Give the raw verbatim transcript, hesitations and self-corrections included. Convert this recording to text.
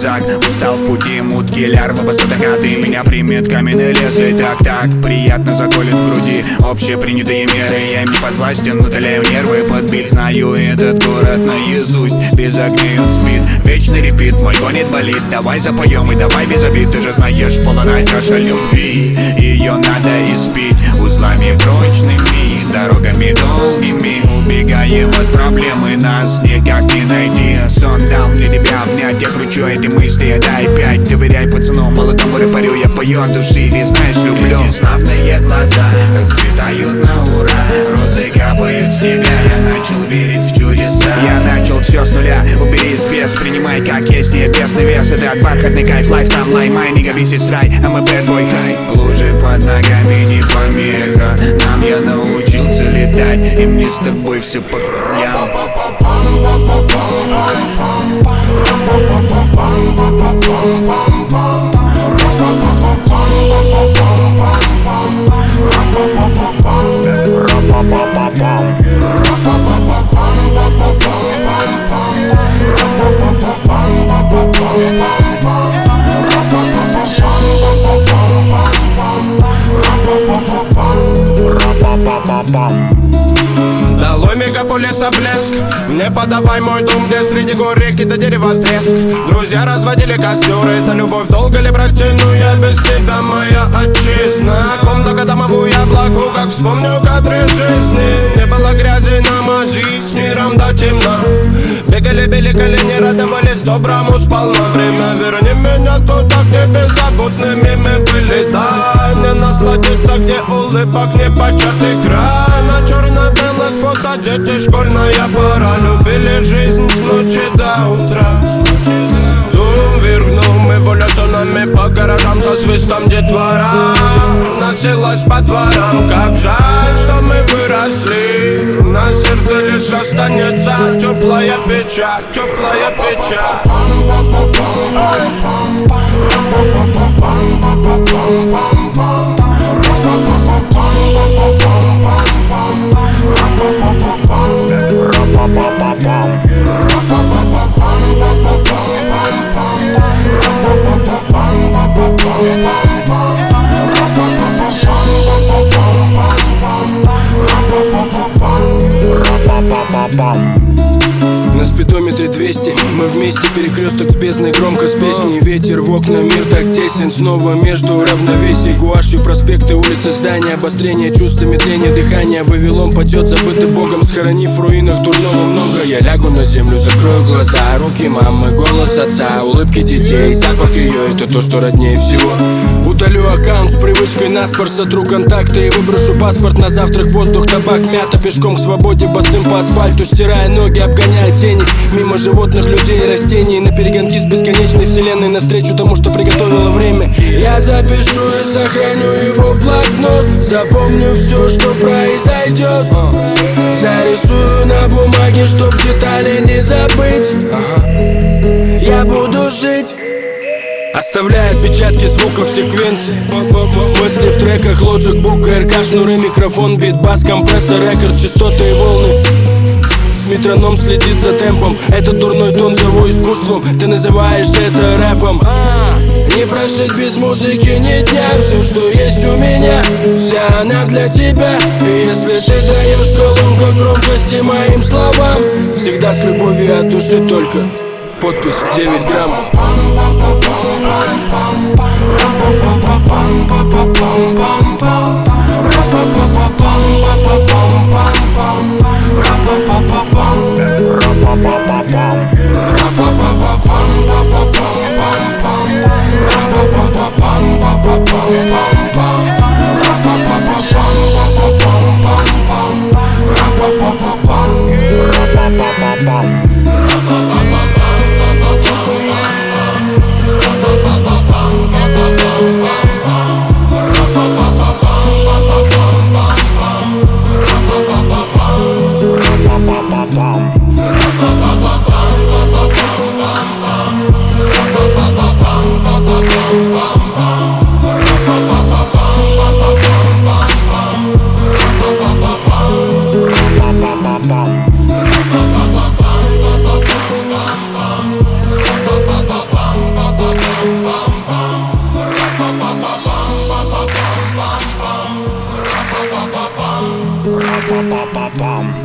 рюкзак. Устал в пути, мутки, лярвы, басатакаты. Меня примет каменный лес и так-так приятно заколет в груди. Общепринятые меры, я им не подвластен, удаляю нервы под бит. Знаю этот город наизусть, без огней он спит. Вечный репит, мой гонит болит. Давай запоем и давай без обид. Ты же знаешь, полная чаша любви, ее надо испить узлами прочными, дорогами долгими. Убегаем от проблемы, нас никак не найти. Сон дал мне тебя обнять, я кручу эти мысли, дай пять. Доверяй пацану, молодому рэперю, я пою от души, ведь знаешь, люблю. Эти славные глаза расцветают на ура, розы капают с тебя, я начал верить в чудеса. Я начал все с нуля, убери спец, принимай как есть, небесный вес. Это бархатный кайф, лайф там лай, май, нига висит рай, а мы bad boy high. Лужи под ногами не помеха, нам я научился летать, и мне с тобой все по краям. Долой мегаполиса блеск, не подавай мой дом, где среди гор реки до дерева треск. Друзья разводили костер, это любовь долго ли протяну я без тебя, моя отчизна. Комната домовую яблоку, как вспомню кадры жизни. Не было грязи на мази, с миром до темна. Бегали, били колени, радовались доброму сполна. Время верни меня туда, где беззаботными мы были. Дай мне насладиться, где улыбок не початый край. На черно-белых фото дети, школьная пора. Любили жизнь с ночи до утра. Дум вергнул эволюционами по гаражам со свистом детвора. Носилась по дворам, как жаль, что мы выросли. На сердце лишь останется теплая печаль, теплая печаль. На спидометре двести, мы вместе, перекресток с бездной, громко с песней. Ветер в окна, мир так тесен, снова между равновесий. Гуашью проспекты, улицы, здания, обострение чувств, медление дыхания. Вавилон падет, забытый Богом, схоронив в руинах дурного много. Я лягу на землю, закрою глаза, руки мамы, голос отца, улыбки детей, запах ее, это то, что роднее всего. Удалю аккаунт с привычкой наспор, сотру контакты и выброшу паспорт на завтрак. Воздух, табак, мята, пешком к свободе, босым по асфальту, стирая ноги, обгоняя тени. Мимо животных, людей и растений, на перегонки с бесконечной вселенной, навстречу тому, что приготовило время. Я запишу и сохраню его в блокнот, запомню все, что произойдет. Зарисую на бумаге, чтоб детали не забыть. Я буду жить, оставляя отпечатки звуков секвенции. Мысли в треках, Logic, Book, эр ка, шнуры, микрофон, бит, бас, компрессор, рекорд, частоты и волны. Метроном следит за темпом, этот дурной тон зову искусством. Ты называешь это рэпом. Не прожить без музыки ни дня. Все, что есть у меня, вся она для тебя. И если ты даешь колонку громкости моим словам, всегда с любовью от души только. Подпись девять грамм. Bum, bum, bum. Па-па-па-па-пам.